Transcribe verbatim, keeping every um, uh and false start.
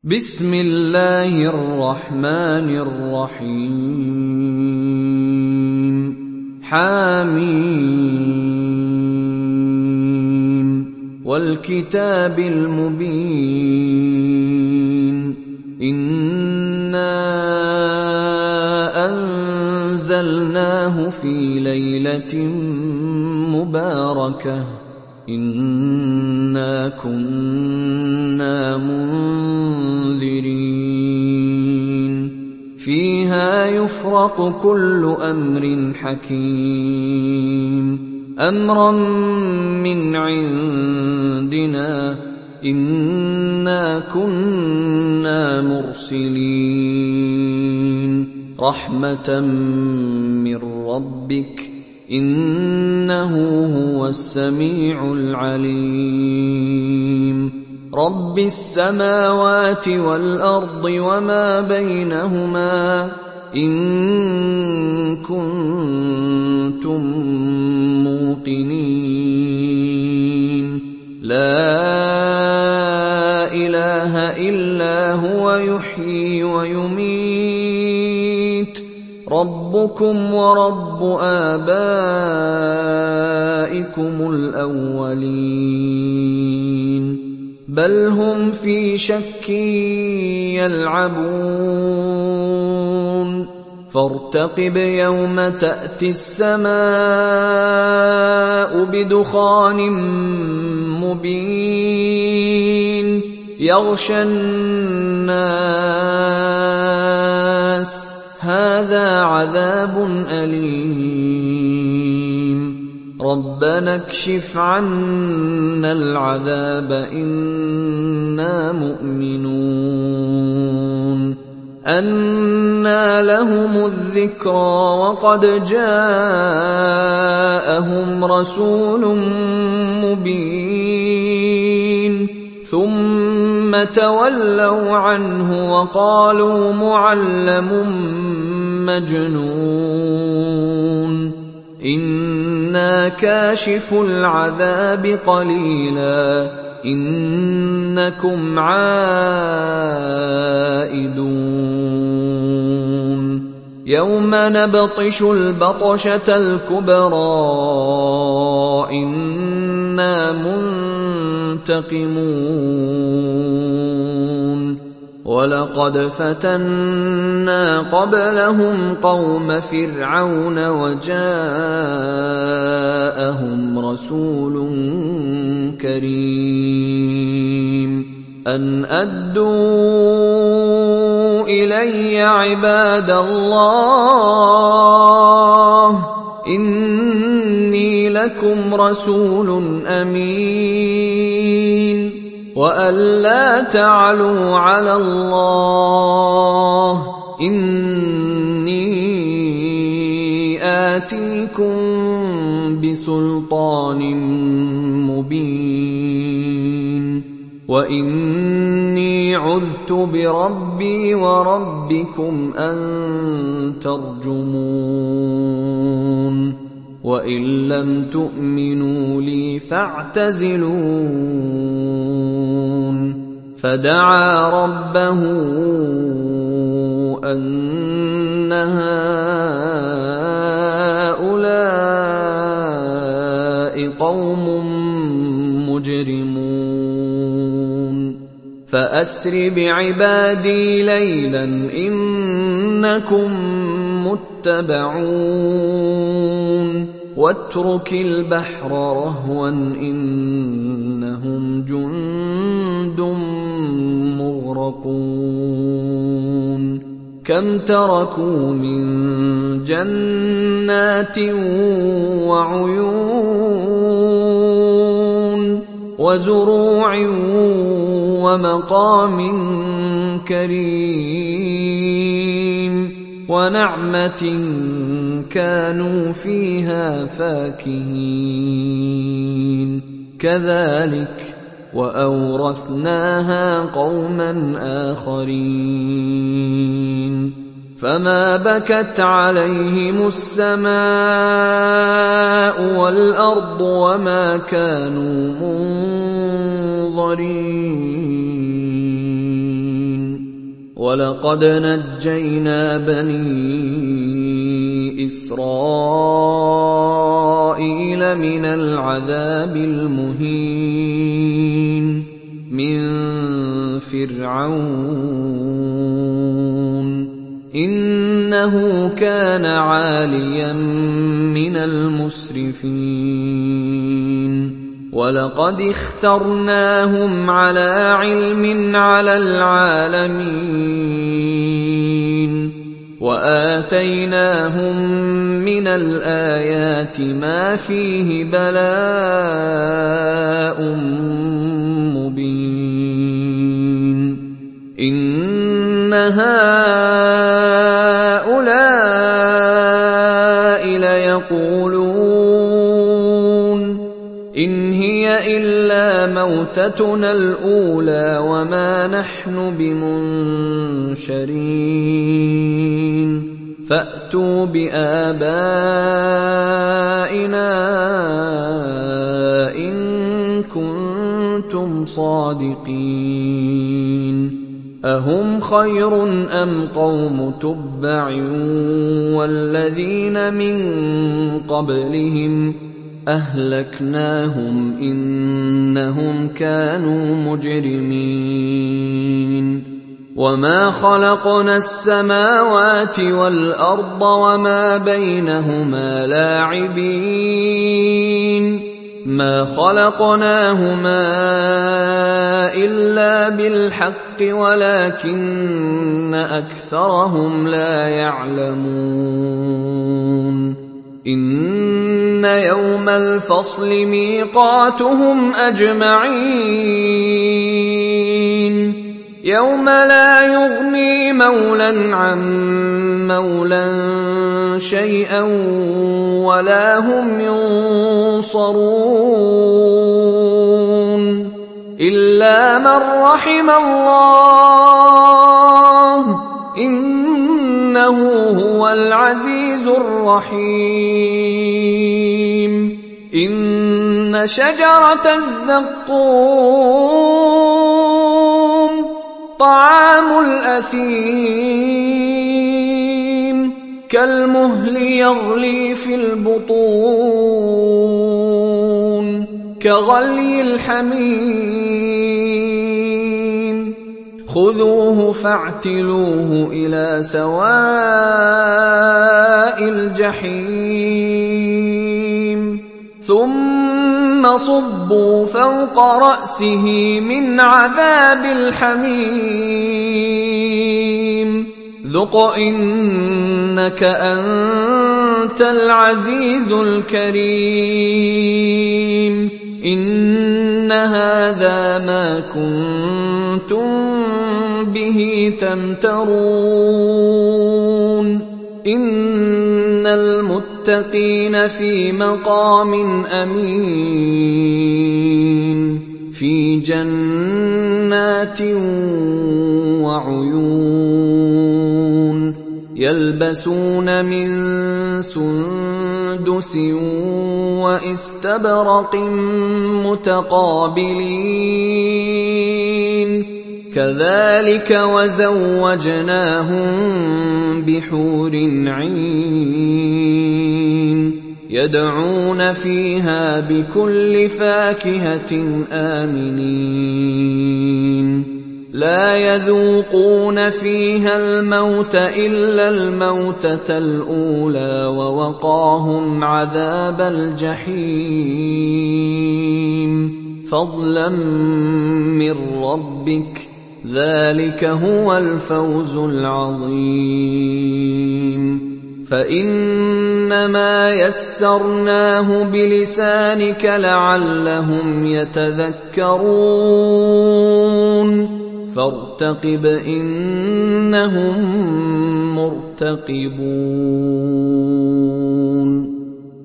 بسم الله الرحمن الرحيم حميم والكتاب المبين إنا أنزلناه في ليلة مباركة إنا كنا منذرين فيها يفرق كل أمر حكيم أمرا من عندنا إنا كنا مرسلين رحمة من ربك إنه هو السميع العليم رب السماوات والأرض وما بينهما إن كنتم موقنين لا إله إلا هو يحيي ويميت ربكم ورب آبائكم الأولين بل هم في شك يلعبون فارتقب يوم تأتي السماء بدخان مبين يغشى الناس هذا عذاب أليم ربنا اكشف عنا العذاب إنا مؤمنون أنى لهم الذكرى وقد جاءهم رسول مبين ثم تولوا عنه وقالوا معلم مجنون إنا كاشف العذاب قليلا إنكم عائدون يوم نبطش البطشة الكبرى إنا منتقمون ولقد فتنا قبلهم قوم فرعون وجاءهم رسول كريم أن أدوا إلي عباد الله إني لكم رسول أمين وأن لا تعلوا على الله إني آتيكم بسلطان مبين وإني عذت بربي وربكم أن ترجمون وإن لم تؤمنوا لي فاعتزلون فدعا ربه أن هؤلاء قوم مجرمون فأسر بعبادي ليلا إنكم متبعون واترك البحر رهوا إنهم جند مغرقون كم تركوا من جنات وعيون وزروع ومقام كريم ونعمة كانوا فيها فاكهين كذلك وأورثناها قوما آخرين فما بكت عليهم السماء والأرض وما كانوا منظرين وَلَقَدْ نَجَّيْنَا بَنِي إِسْرَائِيلَ مِنَ الْعَذَابِ الْمُهِينِ مِنْ فِرْعَوْنَ إِنَّهُ كَانَ عَالِيًا مِنَ الْمُسْرِفِينَ وَلَقَدِ اخْتَرْنَاهُمْ عَلَى عِلْمٍ عَلَى الْعَالَمِينَ وَآتَيْنَاهُمْ مِنَ الْآيَاتِ مَا فِيهِ بَلَاءٌ مُبِينٌ إِنَّ هَٰؤُلَاءِ لَيَقُولُونَ إِنْ هِيَ إِلَّا مَوْتَتُنَا الْأُولَىٰ وَمَا نَحْنُ بِمُنشَرِينَ فَأْتُوا بِآبَائِنَا إِن كُنتُمْ صَادِقِينَ أَهُمْ خَيْرٌ أَمْ قَوْمُ تُبَّعٍ وَالَّذِينَ مِن قَبْلِهِمْ أَهْلَكْنَاهُمْ إِنَّهُمْ كَانُوا مُجْرِمِينَ وَمَا خَلَقْنَا السَّمَاوَاتِ وَالْأَرْضَ وَمَا بَيْنَهُمَا لَاعِبِينَ مَا خَلَقْنَاهُمَا إِلَّا بِالْحَقِّ وَلَكِنَّ أَكْثَرَهُمْ لَا يَعْلَمُونَ إِنَّ يَوْمَ الْفَصْلِ مِيقَاتُهُمْ أَجْمَعِينَ يَوْمَ لَا يُغْنِي مَوْلًى عَن مَّوْلًى شَيْئًا وَلَا هُمْ يُنصَرُونَ إِلَّا مَن رَّحِمَ اللَّهُ إِنَّهُ هُوَ الْعَزِيزُ الرَّحِيمُ إِنَّ شَجَرَتَ الزَّقُّومِ طَعَامُ الْأَثِيمِ كَالْمُهْلِ يَغْلِي فِي الْبُطُونِ كَغَلْيِ الْحَمِيمِ خُذُوهُ فَاعْتِلُوهُ إِلَى سَوَاءِ الْجَحِيمِ ثُمَّ صُبُّوا فَوْقَ رَأْسِهِ مِنْ عَذَابِ الْحَمِيمِ ذُقْ إِنَّكَ أَنْتَ الْعَزِيزُ الْكَرِيمُ إِنَّ هَذَا مَا كُنتُم بِهِ تَمْتَرُونَ إِنَّ الْمُتَّقِينَ فِي مَقَامٍ أَمِينٍ فِي جَنَّاتٍ وَعُيُونٍ يَلْبَسُونَ مِن سُندُسٍ وَإِسْتَبْرَقٍ مُتَقَابِلِينَ كَذَلِكَ وَزَوَّجْنَاهُم بِحُورٍ عِينٍ يَدْعُونَ فِيهَا بِكُلِّ فَاكِهَةٍ آمِنِينَ لَا يَذُوقُونَ فِيهَا الْمَوْتَ إِلَّا الْمَوْتَةَ الْأُولَىٰ وَوَقَاهُمْ عَذَابَ الْجَحِيمِ فَضْلًا مِّن رَّبِّكَ ذَلِكَ هُوَ الْفَوْزُ الْعَظِيمُ فَإِنَّمَا يَسَّرْنَاهُ بِلِسَانِكَ لَعَلَّهُمْ يَتَذَكَّرُونَ فَارْتَقِبْ إِنَّهُم مُّرْتَقِبُونَ